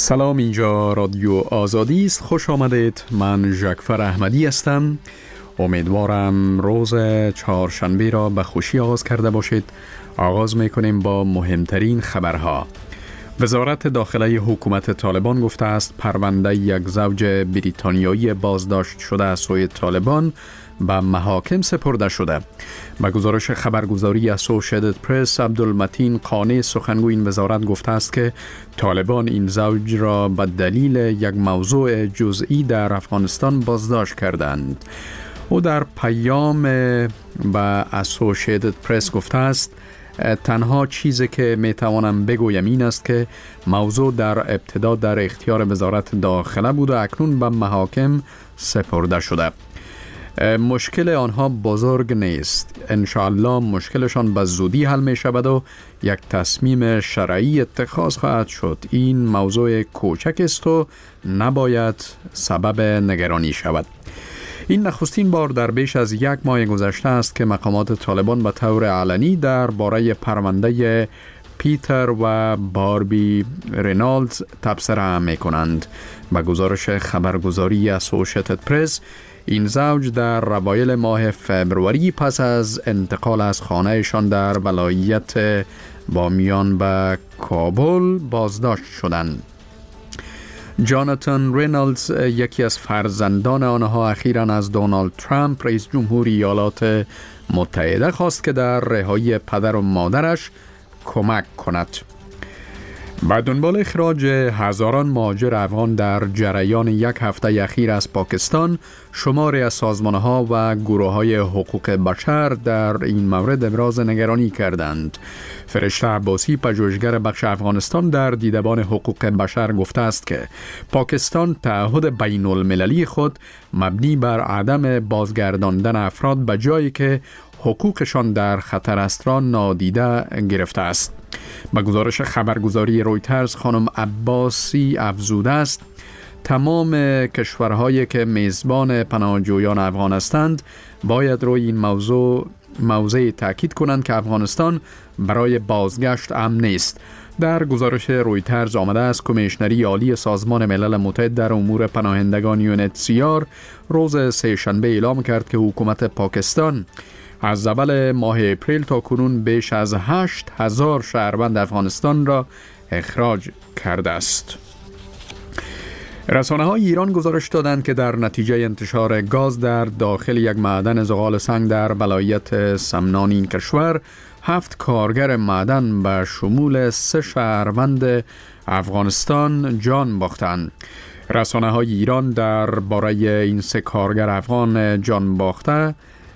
سلام، اینجا رادیو آزادی است. خوش آمدید. من ژکفر احمدی هستم. امیدوارم روز چهارشنبه را به خوشی آغاز کرده باشید. آغاز میکنیم با مهمترین خبرها. وزارت داخلی حکومت طالبان گفته است پرونده یک زوج بریتانیایی بازداشت شده از سوی طالبان به محاکم سپرده شده. به گزارش خبرگزاری اسوسییتد پرس، عبدالمتین قانی سخنگوی این وزارت گفته است که طالبان این زوج را به دلیل یک موضوع جزئی در افغانستان بازداشت کردند. او در پیام به اسوسییتد پرس گفته است تنها چیزی که میتوانم بگویم این است که موضوع در ابتدا در اختیار وزارت داخله بود و اکنون به محاکم سپرده شده. مشکل آنها بزرگ نیست. انشاءالله مشکلشان به زودی حل می شود و یک تصمیم شرعی اتخاذ خواهد شد. این موضوع کوچک است و نباید سبب نگرانی شود. این نخستین بار در بیش از یک ماه گذشته است که مقامات طالبان به طور علنی درباره پرونده پیتر و باربی رینالدز تبصره می کنند. به گزارش خبرگزاری اسوسییتد پرس، این زوج در اوایل ماه فبروری پس از انتقال از خانهشان در ولایت بامیان به کابل بازداشت شدند. جاناتان رینالدز، یکی از فرزندان آنها، اخیراً از دونالد ترامپ رئیس جمهور ایالات متحده خواست که در رهایی پدر و مادرش کمک کند. با دنبال اخراج هزاران مهاجر افغان در جریان یک هفته اخیر از پاکستان، شماری از سازمان‌ها و گروه‌های حقوق بشر در این مورد ابراز نگرانی کردند. فرشته عباسی، پژوهشگر بخش افغانستان در دیدبان حقوق بشر، گفته است که پاکستان تعهد بین المللی خود مبنی بر عدم بازگرداندن افراد به جایی که حقوقشان در خطر است را نادیده گرفته است. به گزارش خبرگزاری رویترز، خانم عباسی افزوده است تمام کشورهایی که میزبان پناهجویان افغان هستند باید روی این موضوع تاکید کنند که افغانستان برای بازگشت امن نیست. در گزارش رویترز آمده است کمیشنری عالی سازمان ملل متحد در امور پناهندگان UNHCR روز سه‌شنبه اعلام کرد که حکومت پاکستان از اول ماه اپریل تا کنون بیش از 8,000 شهروند افغانستان را اخراج کرده است. رسانه‌های ایران گزارش دادند که در نتیجه انتشار گاز در داخل یک معدن زغال سنگ در ولایت سمنان این کشور 7 کارگر معدن به شمول 3 شهروند افغانستان جان باختند. رسانه‌های ایران درباره این 3 کارگر افغان جان باخته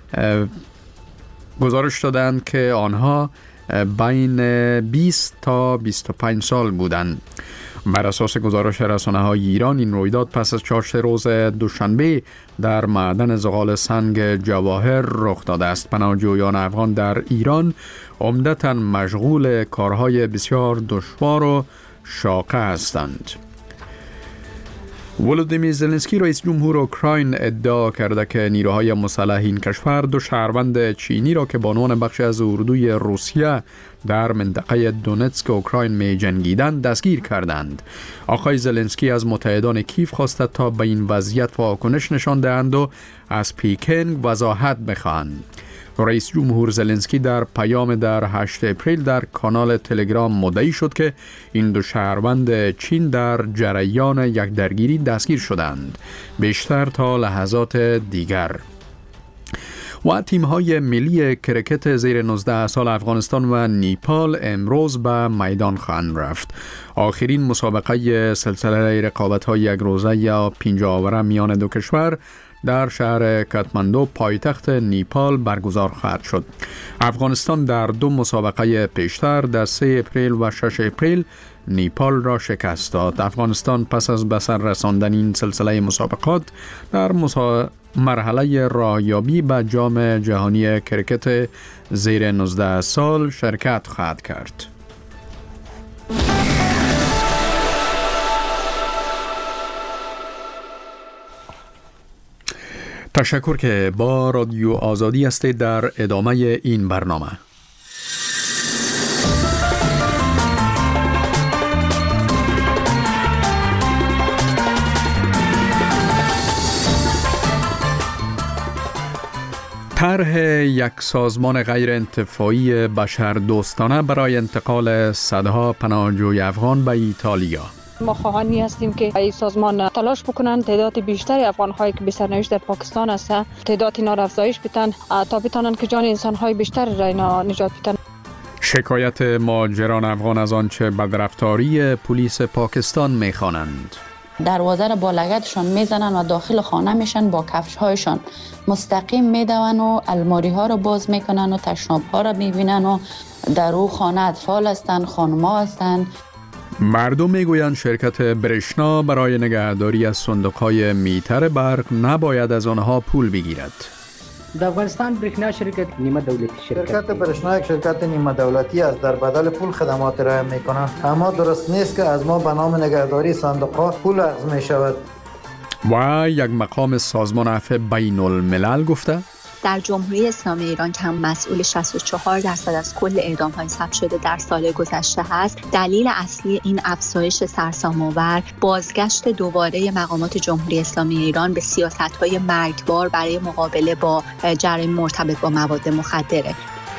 گزارش دادند که آنها بین 20 تا 25 سال بودند. بر اساس گزارش رسانه‌های ایران، این رویداد پس از چهارشنبه روز دوشنبه در معدن زغال سنگ جواهر رخ داده است. پناهجویان افغان در ایران عمدتاً مشغول کارهای بسیار دشوار و شاقه هستند. ولودیمیر زلنسکی، رئیس جمهور اوکراین، ادعا کرده که نیروهای مسلح این کشور 2 شهروند چینی را که بانوان بخش از اردوی روسیه در منطقه دونتسک اوکراین می جنگیدند دستگیر کردند. آقای زلنسکی از متحدان کیف خواسته تا به این وضعیت واکنش نشان دهند و از پکین وضاحت بخواهند. رئیس جمهور زلنسکی در پیام در 8 اپریل در کانال تلگرام مدعی شد که این 2 شهروند چین در جریان یک درگیری دستگیر شدند، بیشتر تا لحظات دیگر. و تیم‌های ملی کرکت زیر 19 سال افغانستان و نیپال امروز به میدان خواهند رفت. آخرین مسابقه سلسله رقابت‌های یک روزه یا 50 اوره میان دو کشور در شهر کاتماندو، پایتخت نیپال، برگزار خواهد شد. افغانستان در 2 مسابقه پیشتر در 3 اپریل و 6 اپریل نیپال را شکست داد. افغانستان پس از به سر رساندن این سلسله مسابقات در مرحله راهیابی به جام جهانی کرکت زیر 19 سال شرکت خواهد کرد. تشکر که با رادیو آزادی هستید. در ادامه این برنامه طرح یک سازمان غیر انتفاعی بشردوستانه برای انتقال صدها پناهجوی افغان به ایتالیا. ما خواهانی هستیم که این سازمان تلاش بکنن تعداد بیشتری افغان‌هایی که به سرنوشت در پاکستان هستند تعداد اینا را افزایش بدن تا بتونن که جان انسان‌های بیشتر را اینا نجات بدن. شکایت مهاجران افغان از آنچه بدرفتاری پلیس پاکستان می‌خوانند. دروازه را با لگدشان میزنن و داخل خانه میشن، با کفش‌هایشان مستقیم میدون و الماری ها را باز میکنن و تشناب ها را میبینن و در او خانه اطفال هستن، خانم‌ها هستن. مردم میگویند شرکت برشنا برای نگهداری از صندوق‌های میتر برق نباید از آنها پول بگیرد. در افغانستان برشنا شرکت نیمه دولتی شرکت برشنا یک شرکت نیمه دولتی است، در بدل پول خدمات ارائه میکنند، اما درست نیست که از ما به نام نگهداری صندوق‌ها پول اخذ می شود. و یک مقام سازمان عفو بین الملل گفته در جمهوری اسلامی ایران که هم مسئول 64% از کل اعدام‌های ثبت شده در سال گذشته هست، دلیل اصلی این افزایش سرسام‌آور بازگشت دوباره مقامات جمهوری اسلامی ایران به سیاست‌های مرگبار برای مقابله با جرایم مرتبط با مواد مخدره.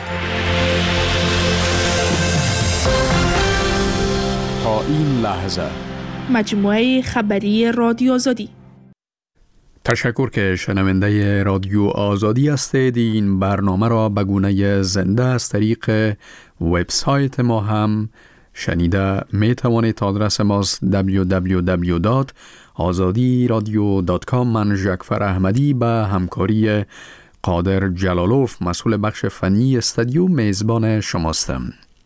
تا این لحظه مجموعه خبری رادیو آزادی. تشکر که شنونده رادیو آزادی هستید. این برنامه را به گونه زنده از طریق وبسایت ما هم شنیده می توانید. آدرس ماست www.azadiradio.com. من ژکفر احمدی به همکاری قادر جلالوف مسئول بخش فنی استودیو میزبان شماستم.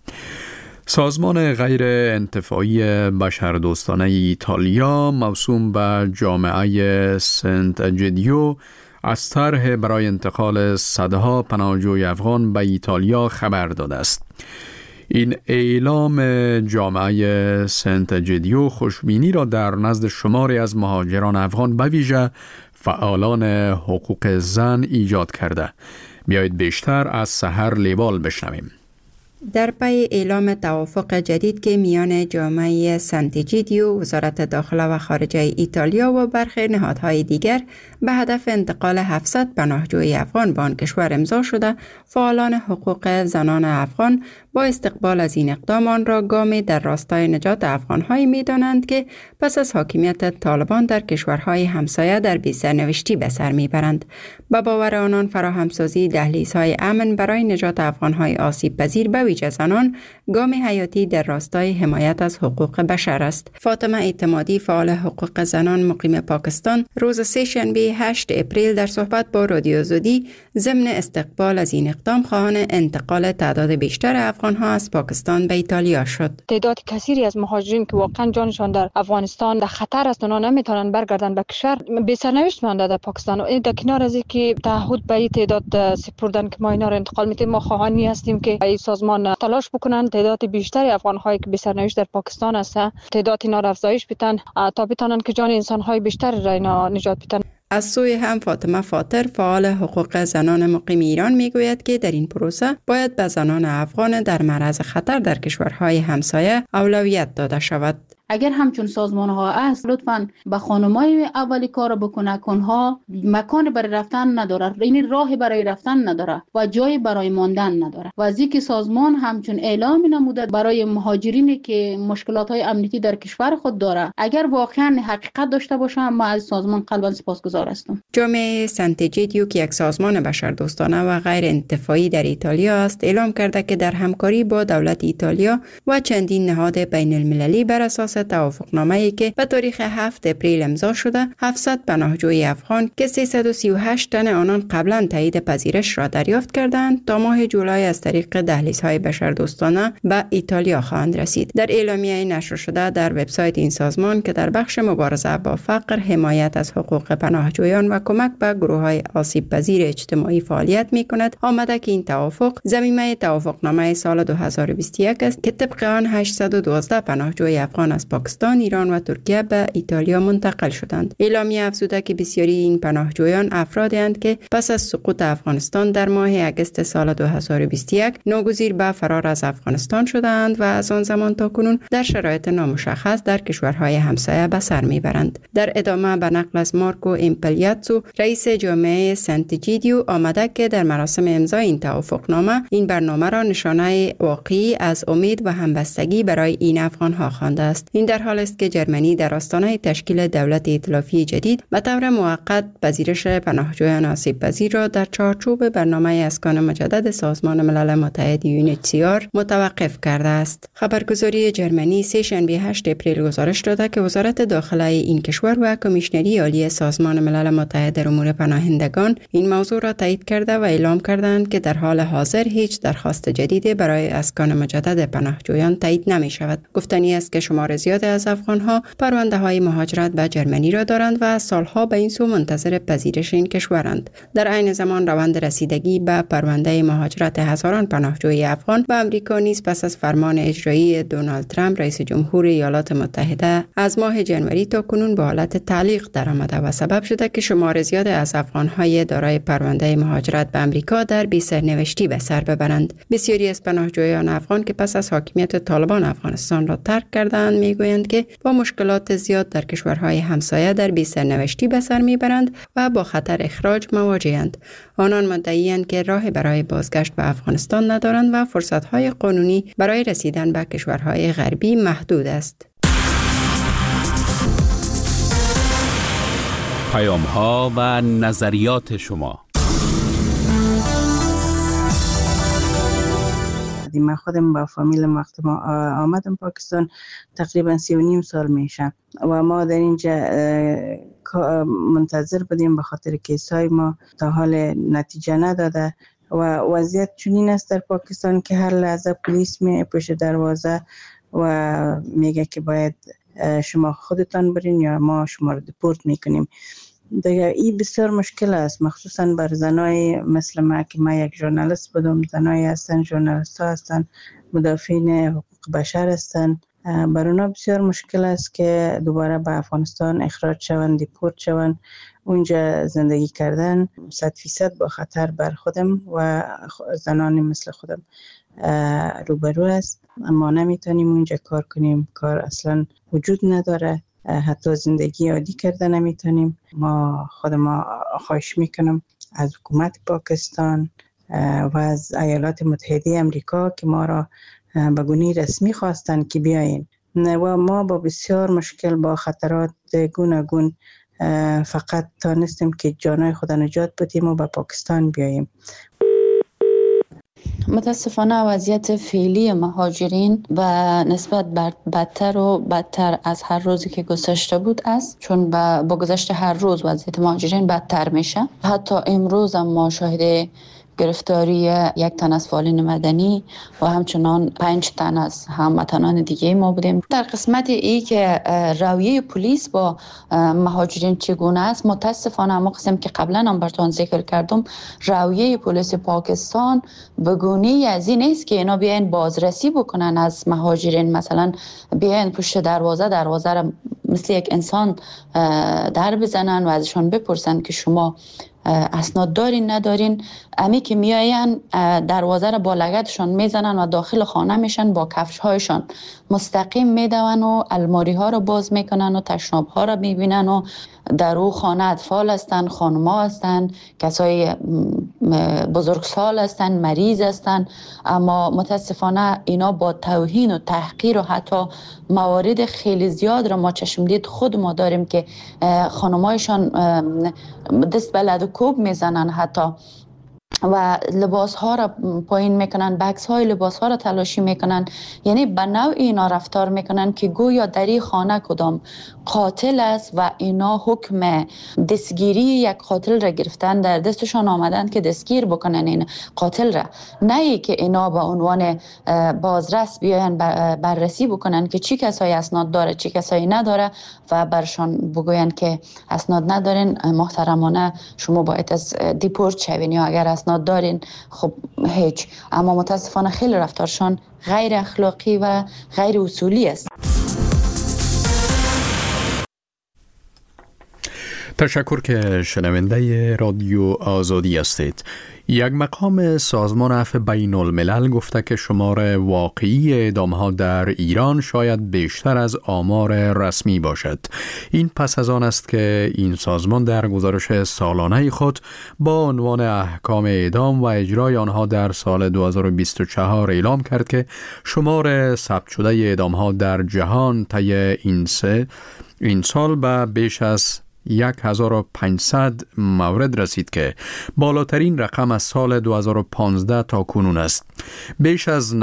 سازمان غیر انتفاعی بشردوستانه ایتالیا موسوم به جامعه سنت اجیدیو از طرح برای انتقال صدها پناهجوی افغان به ایتالیا خبر داده است. این اعلام جامعه سنت اجیدیو خوشبینی را در نزد شماری از مهاجران افغان به ویژه فعالان حقوق زن ایجاد کرده. بیایید بیشتر از سحر لیوال بشنویم. در پی اعلام توافق جدید که میان جامعه سنت اجیدیو، وزارت داخله و خارجه ایتالیا و برخی نهادهای دیگر به هدف انتقال 700 پناهجوی افغان به آن کشور امضا شده، فعالان حقوق زنان افغان با استقبال از این اقدام آن را گامی در راستای نجات افغان‌هایی می‌دانند که پس از حاکمیت طالبان در کشورهای همسایه در بی‌سرنوشتی به سر می‌برند. با باور آنان فراهمسازی دهلیزهای امن برای نجات افغان‌های آسیب پذیر به ویژه زنان گام حیاتی در راستای حمایت از حقوق بشر است. فاطمه اعتمادی، فعال حقوق زنان مقیم پاکستان، روز سه‌شنبه 8 اپریل در صحبت با رادیو آزادی ضمن استقبال از این اقدام خواهان انتقال تعداد بیشتر افغان‌ها از پاکستان به ایتالیا شد. تعداد کثیری از مهاجرین که واقعا جانشان در افغانستان در خطر است، اونا نمیتونن برگردن به کشور، به سرنوشت مانده در پاکستان. این در کنار از اینکه تعهد به این تعداد سپردن که ما اینا رو انتقال میدیم، ما خواهانی هستیم که این سازمان تلاش بکنن تعداد بیشتری افغان‌هایی که به سرنوشت در پاکستان هستند تعداد اینا را افزایش بدن تا بتونن که جان انسان‌های بیشتر را اینا نجات بدن. از سوی هم فاطمه فاطر، فعال حقوق زنان مقیم ایران میگوید که در این پروسه باید به زنان افغان در معرض خطر در کشورهای همسایه اولویت داده شود. اگر همچون سازمان ها است، لطفاً به خانمای اولی کار بکنه که اونها مکان برای رفتن نداره، این راه برای رفتن نداره و جای برای ماندن نداره. و از اینکه سازمان همچون اعلام نموده برای مهاجرینی که مشکلات های امنیتی در کشور خود داره، اگر واقعا حقیقت داشته باشه، ما از سازمان قلباً سپاسگزار هستم. جامعه سنت اجیدیو که یک سازمان بشردوستانه و غیر انتفاعی در ایتالیا است، اعلام کرده که در همکاری با دولت ایتالیا و چندین نهاد بین المللی بر اساس توافقنامه‌ای که به تاریخ 7 اپریل امضا شده، 700 پناهجوی افغان که 338 تن آنان قبلا تایید پذیرش را دریافت کردند تا ماه جولای از طریق دهلیزهای بشردوستانه به ایتالیا خواهند رسید. در اعلامیه نشر شده در وبسایت این سازمان که در بخش مبارزه با فقر، حمایت از حقوق پناهجویان و کمک به گروه‌های آسیب پذیر اجتماعی فعالیت می‌کند، آمده که این توافق ضمیمه توافقنامه سال 2021 است که طبق آن 812 پناهجوی افغان از پاکستان، ایران و ترکیه به ایتالیا منتقل شدند. اعلامیه افزوده که بسیاری این پناهجویان افرادی اند که پس از سقوط افغانستان در ماه اگست سال 2021 ناگزیر به فرار از افغانستان شدند و از آن زمان تا کنون در شرایط نامشخص در کشورهای همسایه به سر میبرند. در ادامه به نقل از مارکو امپلیاتسو، رئیس جامعه سنتیجیدیو، آمده که در مراسم امضای این توافقنامه این برنامه را نشانه واقعی از امید و همبستگی برای این افغانها خوانده است. این در حال است که جرمنی در آستانه تشکیل دولت ائتلافی جدید به طور موقت پذیرش پناهجویان آسیب پذیر را در چارچوب برنامه اسکان مجدد سازمان ملل متحد UNHCR متوقف کرده است. خبرگزاری جرمنی سه شنبه 8 اپریل گزارش داده که وزارت داخله این کشور و کمیشنری عالی سازمان ملل متحد در امور پناهندگان این موضوع را تایید کرده و اعلام کردند که در حال حاضر هیچ درخواست جدید برای اسکان مجدد پناهجویان تایید نمی شود. گفتنی است که شمار زیاد از افغانها پرونده های مهاجرت به جرمنی را دارند و سالها به این سو منتظر پذیرش این کشورند. در عین زمان روند رسیدگی به پرونده مهاجرت هزاران پناهجوی افغان به آمریکا نیز پس از فرمان اجرایی دونالد ترامپ رئیس جمهور ایالات متحده از ماه جنوری تا کنون به حالت تعلیق درآمده و سبب شده که شمار زیاد از افغانهای دارای پرونده مهاجرت به آمریکا در بی سرنوشتی به سر ببرند. بسیاری از پناهجویان افغان که پس از حاکمیت طالبان افغانستان را ترک کردند میگویند که با مشکلات زیاد در کشورهای همسایه در بی سرنوشتی به سر میبرند و با خطر اخراج مواجهند. آنان مدعی‌اند که راه برای بازگشت به افغانستان ندارند و فرصت‌های قانونی برای رسیدن به کشورهای غربی محدود است. پیام‌ها و نظریات شما. من خودم با فامیلم وقت ما آمدم پاکستان تقریبا 3.5 سال میشه و ما در اینجا منتظر بودیم به خاطر کیسای ما تا حال نتیجه نداده و وضعیت چنین است در پاکستان که هر لحظه پلیس می پشت دروازه و میگه که باید شما خودتان برین یا ما شما رو دیپورت میکنیم. دیگه این بسیار مشکل است، مخصوصا بر زنای مثل ما که ما یک ژورنالیست بودم، زنای هستن، ژورنالیست ها هستن، مدافعین حقوق بشر هستن، بر اونا بسیار مشکل است که دوباره به افغانستان اخراج شوند، دیپورت شوند، اونجا زندگی کردن 100% با خطر بر خودم و زنانی مثل خودم روبرو است. ما نمیتونیم اونجا کار کنیم، کار اصلا وجود نداره، حتی زندگی عادی کرده نمیتونیم. ما خواهش میکنم از حکومت پاکستان و از ایالات متحده امریکا که ما را به گونه رسمی خواستن که بیاین و ما با بسیار مشکل با خطرات گوناگون فقط تانستیم که جانای خود نجات بدیم و به پاکستان بیاییم. متاسفانه وضعیت فعلی مهاجرین و نسبت بدتر و بدتر از هر روزی که گذشته بود است، چون با گذشت هر روز وضعیت مهاجرین بدتر میشه. حتی امروز هم ما شاهد گرفتاری یک تن از فعالین مدنی و همچنان 5 تن از هموطنان دیگه ما بودیم. در قسمت ای که رویه پلیس با مهاجرین چگونه است، متاسفانه همون قسم که قبلا هم براتون ذکر کردم، رویه پلیس پاکستان به گونه‌ای از این است که اینا بیاین بازرسی بکنن از مهاجرین، مثلا بیاین پشت دروازه را مثل یک انسان در بزنن و ازشان بپرسن که شما اسناد دارین ندارین. امی که میاین دروازه را با لگدشان میزنن و داخل خانه میشن، با کفش هایشان مستقیم میدون و الماری ها را باز میکنن و تشناب ها را میبینن و در او خانه اطفال هستن، خانما هستن، کسای بزرگسال هستن، مریض هستن، اما متاسفانه اینا با توهین و تحقیر و حتی موارد خیلی زیاد را ما چشمدید خود ما داریم که خانمایشان دست به لد و کوب میزنن حتی و لباس ها را پایین میکنن، بکس های لباس ها را تلاشی میکنن. یعنی به نوع اینا رفتار میکنن که گویا در این خانه کدام قاتل است و اینا حکم دستگیری یک قاتل را گرفتن، در دستشان آمدن که دستگیر بکنن این قاتل را، نه ای که اینا به عنوان بازرس بیاین بررسی بکنن که چی کسایی اسناد داره چی کسایی نداره و برشان بگوین که اسناد ندارین محترمانه شما باید از دیپورت شوین، یا اگر اسناد دارین خب هیچ. اما متاسفانه خیلی رفتارشان غیر اخلاقی و غیر اصولی است. تشکر که شنونده رادیو آزادی هستید. یک مقام سازمان عفو بین الملل گفته که شمار واقعی اعدام‌ها در ایران شاید بیشتر از آمار رسمی باشد. این پس از آن است که این سازمان در گزارش سالانه خود با عنوان احکام اعدام و اجرای آنها در سال 2024 اعلام کرد که شمار ثبت شده اعدام‌ها در جهان طی این سال به بیش از 1500 مورد رسید که بالاترین رقم از سال 2015 تا کنون است. بیش از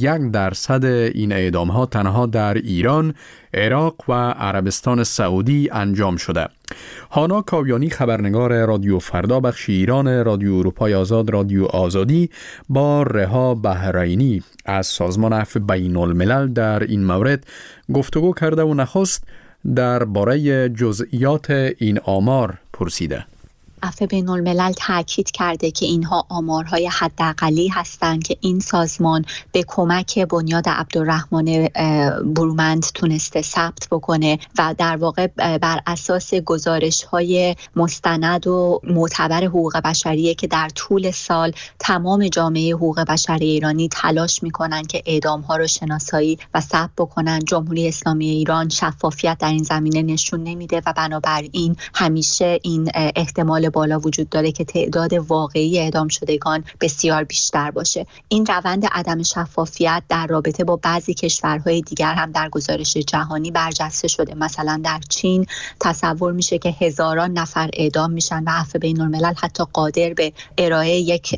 91% این اعدام‌ها تنها در ایران، عراق و عربستان سعودی انجام شده. هانا کاویانی، خبرنگار رادیو فردا بخش ایران رادیو اروپای آزاد رادیو آزادی، با رها بحرینی از سازمان عفو بین الملل در این مورد گفتگو کرده و نخست درباره جزئیات این آمار پرسیده. عفو بین الملل تاکید کرده که اینها آمارهای حداقلی هستند که این سازمان به کمک بنیاد عبدالرحمن برومند تونسته ثبت بکنه و در واقع بر اساس گزارش‌های مستند و معتبر حقوق بشریه که در طول سال تمام جامعه حقوق بشری ایرانی تلاش میکنن که اعدام‌ها رو شناسایی و ثبت بکنن. جمهوری اسلامی ایران شفافیت در این زمینه نشون نمیده و بنابراین همیشه این احتمال بالا وجود داره که تعداد واقعی اعدام شدگان بسیار بیشتر باشه. این روند عدم شفافیت در رابطه با بعضی کشورهای دیگر هم در گزارش جهانی برجسته شده. مثلا در چین تصور میشه که هزاران نفر اعدام میشن و عفو بین الملل حتی قادر به ارائه یک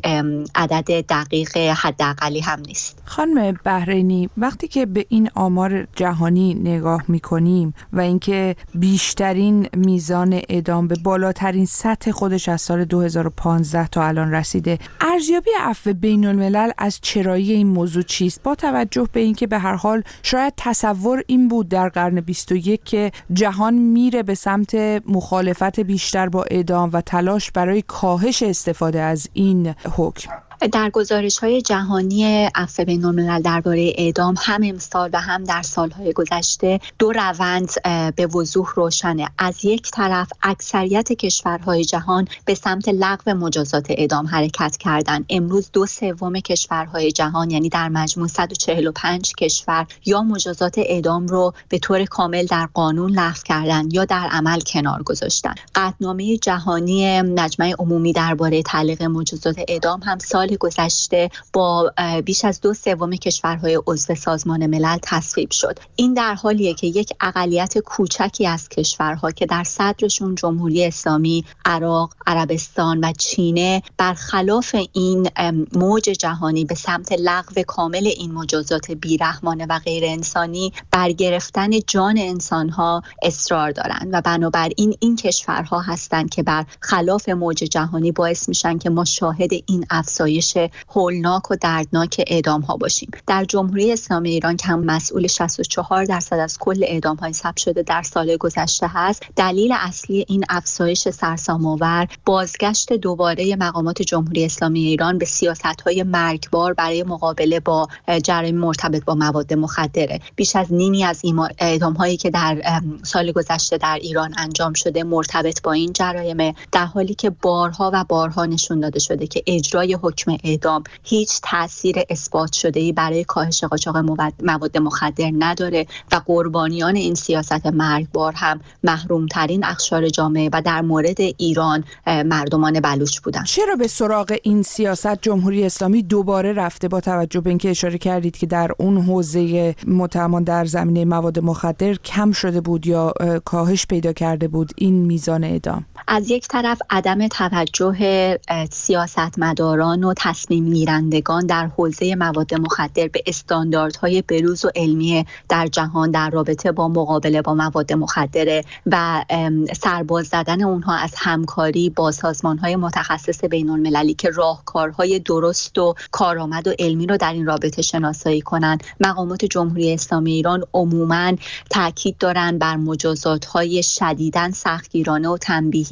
عدد دقیق حداقلی هم نیست. خانم بحرینی، وقتی که به این آمار جهانی نگاه میکنیم و اینکه بیشترین میزان اعدام به بالاترین سطح خودش از سال 2015 تا الان رسیده، ارزیابی عفو بین الملل از چرایی این موضوع چیست؟ با توجه به اینکه به هر حال شاید تصور این بود در قرن 21 که جهان میره به سمت مخالفت بیشتر با اعدام و تلاش برای کاهش استفاده از این حکم. در گزارش‌های جهانی عفو بین الملل درباره اعدام هم امسال و هم در سال‌های گذشته دو روند به وضوح روشنه. از یک طرف اکثریت کشورهای جهان به سمت لغو مجازات اعدام حرکت کردند. امروز 2/3 کشورهای جهان، یعنی در مجموع 145 کشور، یا مجازات اعدام رو به طور کامل در قانون لغو کردند یا در عمل کنار گذاشتن. قطعنامه جهانی مجمع عمومی درباره تعلیق مجازات اعدام هم سال گذشته با بیش از 2/3 کشورهای عضو سازمان ملل تصویب شد. این در حالیه که یک اقلیت کوچکی از کشورها که در صدرشون جمهوری اسلامی، عراق، عربستان و چینه، برخلاف این موج جهانی به سمت لغو کامل این مجازات بیرحمانه و غیر انسانی بر گرفتن جان انسانها اصرار دارند و بنابراین این کشورها هستند که بر خلاف موج جهانی باعث میشن که ما شاهد این افزایش هولناک و دردناک اعدام ها باشیم. در جمهوری اسلامی ایران که هم مسئول 64% از کل اعدام های ثبت شده در سال گذشته هست، دلیل اصلی این افزایش سرسام‌آور بازگشت دوباره مقامات جمهوری اسلامی ایران به سیاست‌های مرگبار برای مقابله با جرایم مرتبط با مواد مخدره. بیش از نیمی از اعدام هایی که در سال گذشته در ایران انجام شده مرتبط با این جرایم، در حالی که بارها و بارها نشون داده شده که اجرای حکم اعدام هیچ تأثیر اثبات شده‌ای برای کاهش قاچاق مواد مخدر نداره و قربانیان این سیاست مرگبار هم محرومترین اقشار جامعه و در مورد ایران مردمان بلوچ بودن. چرا به سراغ این سیاست جمهوری اسلامی دوباره رفته، با توجه به اینکه اشاره کردید که در اون حوزه متهمان در زمینه مواد مخدر کم شده بود یا کاهش پیدا کرده بود این میزان اعدام؟ از یک طرف عدم توجه سیاستمداران و تصمیم گیرندگان در حوزه مواد مخدر به استانداردهای بروز و علمی در جهان در رابطه با مقابله با مواد مخدر و سرباز زدن اونها از همکاری با سازمانهای متخصص بین المللی که راهکارهای درست و کارآمد و علمی رو در این رابطه شناسایی کنند. مقامات جمهوری اسلامی ایران عموماً تاکید دارند بر مجازات‌های شدیداً سختگیرانه و تنبیهی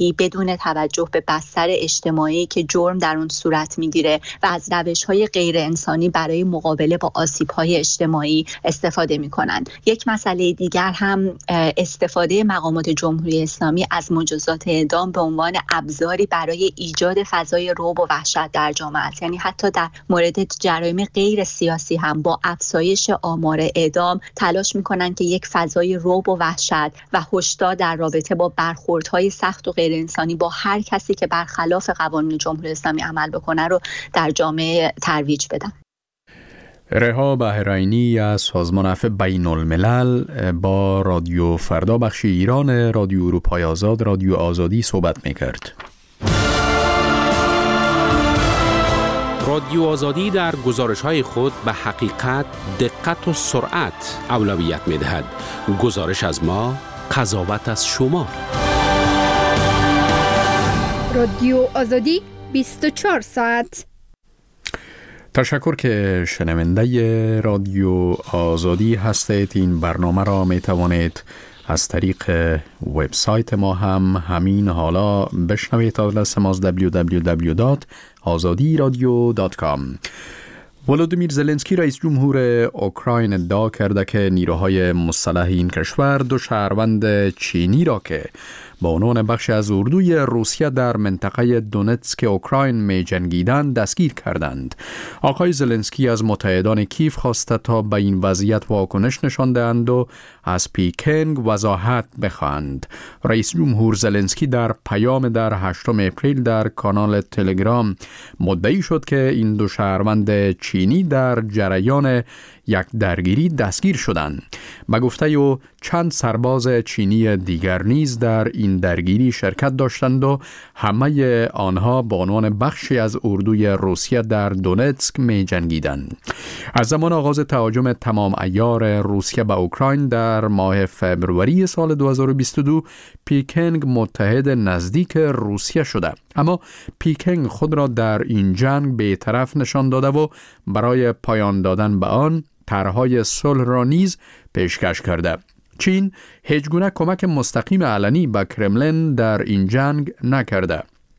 فرهنگی بدون توجه به بستر اجتماعی که جرم در اون صورت میگیره و از روش‌های غیر انسانی برای مقابله با آسیب‌های اجتماعی استفاده می‌کنند. یک مسئله دیگر هم استفاده مقامات جمهوری اسلامی از مجازات اعدام به عنوان ابزاری برای ایجاد فضای رعب و وحشت در جامعه است. یعنی حتی در مورد جرایم غیر سیاسی هم با افزایش آمار اعدام تلاش می‌کنند که یک فضای رعب و وحشت و هشدار در رابطه با برخوردهای سخت و غیر انسانی با هر کسی که برخلاف قوانین جمهوری اسلامی عمل بکنه رو در جامعه ترویج بدن. رها بهرینی از سازمان عفو بین الملل با رادیو فردا بخش ایران رادیو اروپای آزاد رادیو آزادی صحبت میکرد. رادیو آزادی در گزارش‌های خود به حقیقت، دقت و سرعت اولویت می‌دهد. گزارش از ما، قضاوت از شما. رادیو آزادی 24 ساعت. تشکر که شنونده رادیو آزادی هستید. این برنامه را می توانید از طریق وبسایت ما هم همین حالا بشنوید. آدرس ما www.azadiradio.com. ولودیمیر زلنسکی رئیس جمهور اوکراین ادعا کرده که نیروهای مسلح این کشور دو شهروند چینی را که با عنوان بخش از اردوی روسیه در منطقه دونتسک اوکراین می جنگیدند دستگیر کردند. آقای زلنسکی از متحدان کیف خواسته تا به این وضعیت واکنش نشان دهند و از پیکنگ وضاحت بخواهند. رئیس جمهور زلنسکی در پیام در 8 اپریل در کانال تلگرام مدعی شد که این دو شهروند چینی در جریان یک درگیری دستگیر شدند. به گفته او چند سرباز چینی دیگر نیز در این درگیری شرکت داشتند و همه آنها با عنوان بخشی از اردوی روسیه در دونتسک می جنگیدند. از زمان آغاز تهاجم تمام عیار روسیه به اوکراین در ماه فوریه سال 2022 پیکنگ متحد نزدیک روسیه شده، اما پیکنگ خود را در این جنگ بی‌طرف نشان داده و برای پایان دادن به آن طرح‌های صلح را نیز پیشکش کرده. چین هیچ گونه کمک مستقیم علنی به کرملین در این جنگ نکرده.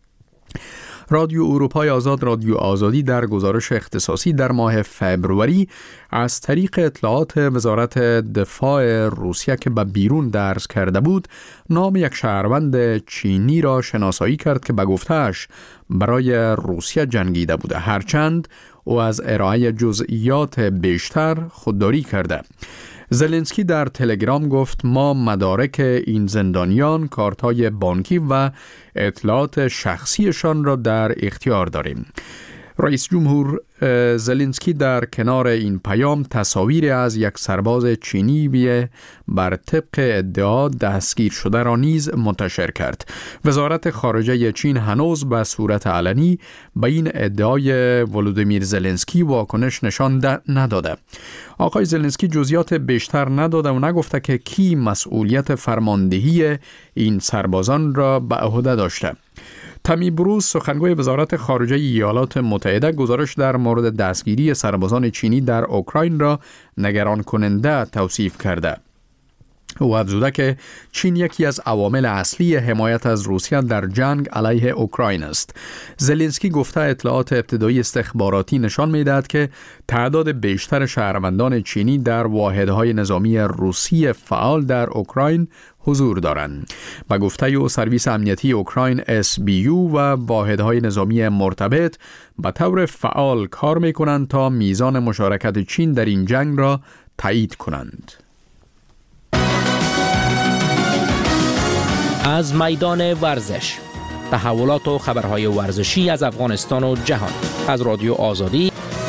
رادیو اروپای آزاد رادیو آزادی در گزارش اختصاصی در ماه فوریه از طریق اطلاعات وزارت دفاع روسیه که به بیرون درز کرده بود نام یک شهروند چینی را شناسایی کرد که به گفته‌اش برای روسیه جنگیده بوده، هرچند او از ارائه جزئیات بیشتر خودداری کرده. زلنسکی در تلگرام گفت ما مدارک این زندانیان، کارت‌های بانکی و اطلاعات شخصیشان را در اختیار داریم. رئیس جمهور زلنسکی در کنار این پیام تصاویری از یک سرباز چینی بر طبق ادعا دستگیر شده را نیز منتشر کرد. وزارت خارجه چین هنوز به صورت علنی به این ادعای ولودیمیر زلنسکی واکنش نشان نداده. آقای زلنسکی جزئیات بیشتر نداده و نگفته که کی مسئولیت فرماندهی این سربازان را به عهده داشته. تامی بروس سخنگوی وزارت خارجه ایالات متحده گزارش در مورد دستگیری سربازان چینی در اوکراین را نگران کننده توصیف کرده. او افزوده که چین یکی از عوامل اصلی حمایت از روسیه در جنگ علیه اوکراین است. زلنسکی گفته اطلاعات ابتدایی استخباراتی نشان می‌دهد که تعداد بیشتر شهروندان چینی در واحدهای نظامی روسی فعال در اوکراین حضور دارند. با گفته او سرویس امنیتی اوکراین SBU و واحدهای نظامی مرتبط به طور فعال کار می‌کنند تا میزان مشارکت چین در این جنگ را تایید کنند. از میدان ورزش، تحولات و خبرهای ورزشی از افغانستان و جهان از رادیو آزادی.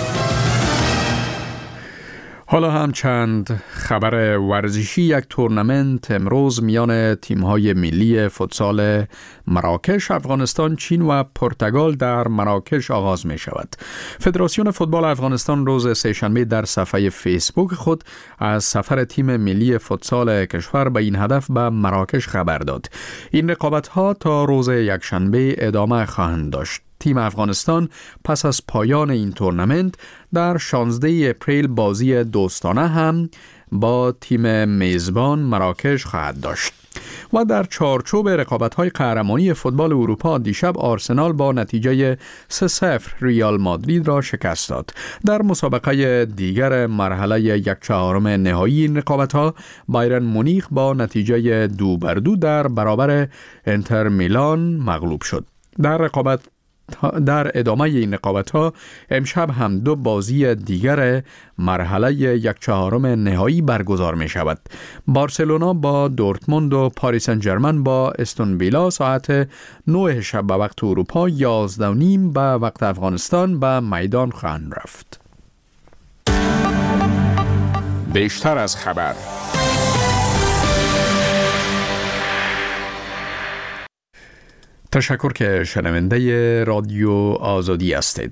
حالا هم چند خبر ورزشی. یک تورنمنت امروز میان تیم‌های ملی فوتسال مراکش، افغانستان، چین و پرتغال در مراکش آغاز می شود. فدراسیون فوتبال افغانستان روز سه‌شنبه در صفحه فیسبوک خود از سفر تیم ملی فوتسال کشور به این هدف به مراکش خبر داد. این رقابت‌ها تا روز یکشنبه ادامه خواهند داشت. تیم افغانستان پس از پایان این تورنمنت در 16 اپریل بازی دوستانه هم با تیم میزبان مراکش خواهد داشت. و در چارچوب رقابت‌های قهرمانی فوتبال اروپا دیشب آرسنال با نتیجه 3-0 ریال مادرید را شکست داد. در مسابقه دیگر مرحله 1/4 نهایی این رقابت‌ها بایرن مونیخ با نتیجه 2-2 در برابر انتر میلان مغلوب شد. در ادامه این رقابت‌ها امشب هم 2 بازی دیگر مرحله 1/4 نهایی برگزار می شود. بارسلونا با دورتموند و پاریس سن ژرمن با استون ویلا ساعت 9 شب به وقت اروپا 11:30 به وقت افغانستان به میدان خواهند رفت. بیشتر از خبر. تشکر که شنونده رادیو آزادی هستید.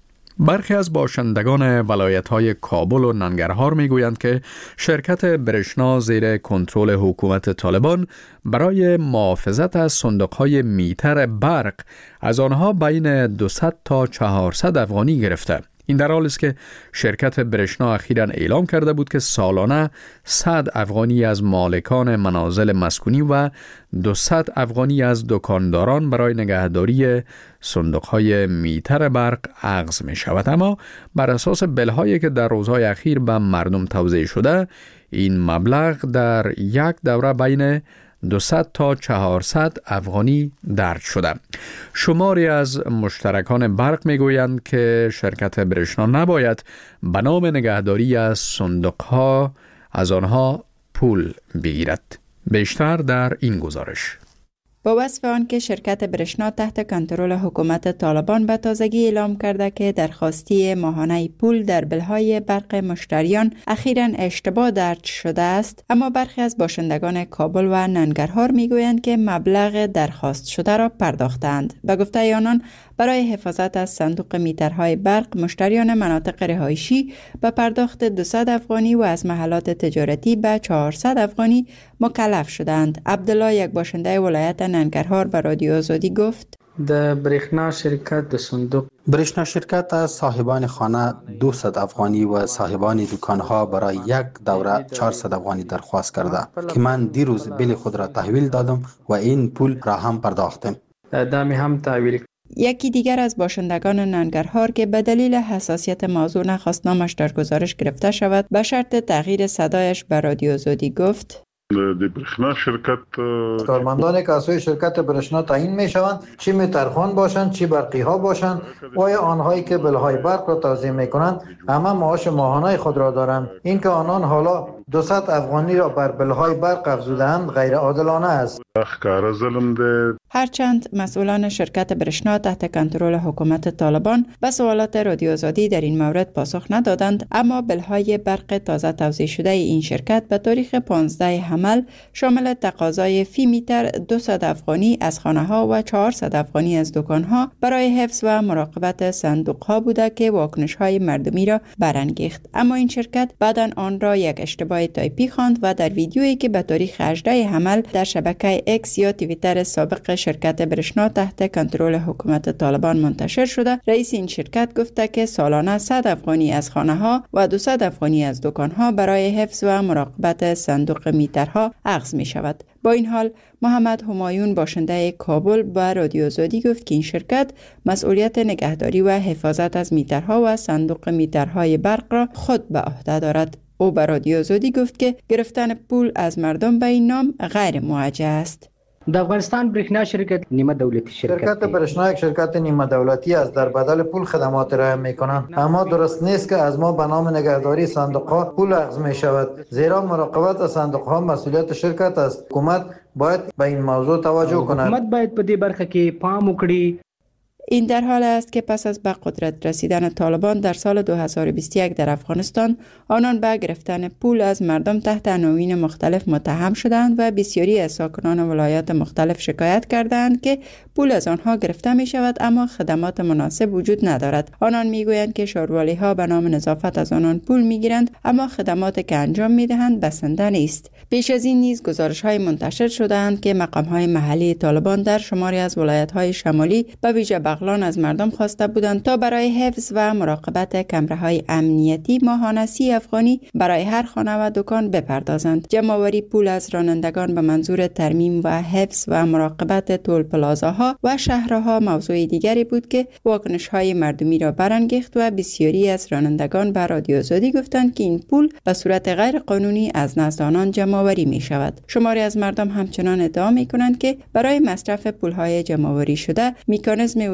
برخی از باشندگان ولایت‌های کابل و ننگرهار می‌گویند که شرکت برشنا زیر کنترل حکومت طالبان برای محافظت از صندوق‌های میتر برق از آنها بین 200 تا 400 افغانی گرفته. این در حالی است که شرکت برشنا اخیراً اعلام کرده بود که سالانه 100 افغانی از مالکان منازل مسکونی و 200 افغانی از دکانداران برای نگهداری صندوق‌های میتر برق اخذ می شود. اما بر اساس بل‌هایی که در روزهای اخیر به مردم توزیع شده، این مبلغ در یک دوره بین 200 تا 400 افغانی درج شده. شماری از مشترکان برق میگویند که شرکت برشنا نباید به نام نگهداری از صندوقها از آنها پول بگیرد. بیشتر در این گزارش. با وصف آن که شرکت برشنا تحت کنترل حکومت طالبان به تازگی اعلام کرده که درخواستی ماهانه پول در بلهای برق مشتریان اخیراً اشتباه درج شده است، اما برخی از باشندگان کابل و ننگرهار میگویند که مبلغ درخواست شده را پرداختند. به گفته آنان برای حفاظت از صندوق میترهای برق مشتریان مناطق رهایشی به پرداخت 200 افغانی و از محلات تجارتی به 400 افغانی مکلف شدند. عبدالله، یک باشنده ولایت ننگرهار، به رادیو آزادی گفت: د برېښنا شرکت د صندوق برېښنا شرکت از صاحبان خانه 200 افغانی و صاحبان دکانها برای یک دوره 400 افغانی درخواست کرده که من دیروز بیل خود را تحویل دادم و این پول را هم پرداختم. دامی هم تحویل. یکی دیگر از باشندگان ننگرهار که به دلیل حساسیت موضوع نخواست نامش در گزارش گرفته شود، به شرط تغییر صدایش به رادیو آزادی گفت: د برښنا شرکت کارمندان که از سوی شرکت برشنا تعیین می شوند، چی میترخوان باشند چی برقی ها باشند، و یا آنهایی که بلهای برق را توزیع می کنند همه معاش ماهانه خود را دارند. این که آنان حالا 200 افغانی را بر بلهای برق افزودند غیر عادلانه است. ښکاره ظلم دی. هرچند مسئولان شرکت برشنا تحت کنترل حکومت طالبان به سوالات رادیو آزادی در این مورد پاسخ ندادند، اما بلهای برق تازه توزیع شده این شرکت به تاریخ 15 حمل شامل تقاضای فی میتر 200 افغانی از خانه ها و 400 افغانی از دکان ها برای حفظ و مراقبت صندوق ها بوده که واکنش های مردمی را برانگیخت. اما این شرکت بعداً آن را یک اشتباه تایپی خواند و در ویدیویی که به تاریخ 18 حمل در شبکه اکس یا توییتر سابق شرکت برشنا تحت کنترل حکومت طالبان منتشر شده، رئیس این شرکت گفته که سالانه 100 افغانی از خانه ها و 200 افغانی از دکان ها برای حفظ و مراقبت صندوق میترها اخذ می شود. با این حال محمد همایون باشنده کابل با رادیو آزادی گفت که این شرکت مسئولیت نگهداری و حفاظت از میترها و صندوق میترهای برق را خود به عهده دارد. او به رادیو آزادی گفت که گرفتن پول از مردم به این نام غیر موجه است. د افغانستان برېښنا شرکت نیمه دولتی شرکت برشنا یک شرکت نیمه دولتی است، در بدل پول خدمات ارائه میکنند. اما درست نیست که از ما به نام نگهداری صندوق ها پول اخذ می شود، زیرا مراقبت از صندوق ها مسئولیت شرکت است. حکومت باید به این موضوع توجه کند. حکومت باید په دې برخه کې پام وکړي. این در حال است که پس از به قدرت رسیدن طالبان در سال 2021 در افغانستان، آنان به گرفتن پول از مردم تحت عناوین مختلف متهم شدند و بسیاری از ساکنان ولایات مختلف شکایت کردند که پول از آنها گرفته می شود اما خدمات مناسب وجود ندارد. آنان می گویند که شاروالی ها به نام نظافت از آنان پول می گیرند اما خدمات که انجام می دهند بسنده نیست. پیش از این نیز گزارش های منتشر شدند که مقام های محلی طالبان در شماری از ولایت های شمالی به ویژه بغلان از مردم خواسته بودند تا برای حفظ و مراقبت کمره‌های امنیتی ماهانه 30 افغانی برای هر خانه و دکان بپردازند. جمع‌آوری پول از رانندگان به منظور ترمیم و حفظ و مراقبت تول پلازاها و شهرها موضوع دیگری بود که واکنش‌های مردمی را برانگیخت و بسیاری از رانندگان به رادیو آزادی گفتند که این پول به صورت غیر قانونی از نزد آنان جمع‌آوری می شود. شماری از مردم همچنان ادعا می کنند که برای مصرف پول‌های جمع‌آوری شده مکانیزم